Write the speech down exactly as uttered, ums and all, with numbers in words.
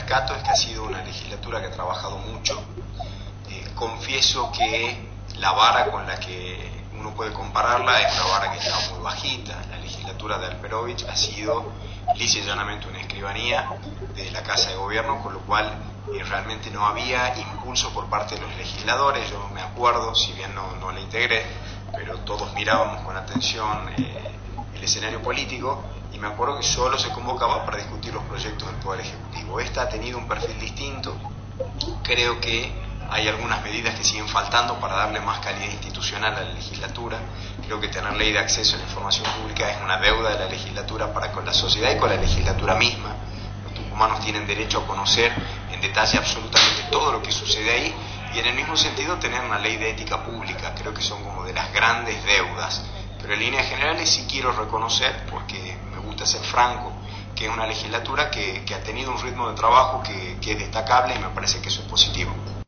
rescato es que ha sido una legislatura que ha trabajado mucho. Eh, confieso que la vara con la que uno puede compararla es una vara que está muy bajita. La legislatura de Alperovich ha sido lisa y llanamente una escribanía de la Casa de Gobierno, con lo cual eh, realmente no había impulso por parte de los legisladores. Yo me acuerdo, si bien no, no la integré, pero todos mirábamos con atención eh, el escenario político, y me acuerdo que solo se convocaba para discutir los proyectos del Poder Ejecutivo. Esta ha tenido un perfil distinto. Creo que hay algunas medidas que siguen faltando para darle más calidad institucional a la legislatura. Creo que tener ley de acceso a la información pública es una deuda de la legislatura para con la sociedad y con la legislatura misma. Los tucumanos tienen derecho a conocer en detalle absolutamente todo lo que sucede ahí, y en el mismo sentido tener una ley de ética pública. Creo que son como de las grandes deudas. Pero en líneas generales sí quiero reconocer, porque me gusta ser franco, que es una legislatura que, que ha tenido un ritmo de trabajo que, que es destacable, y me parece que eso es positivo.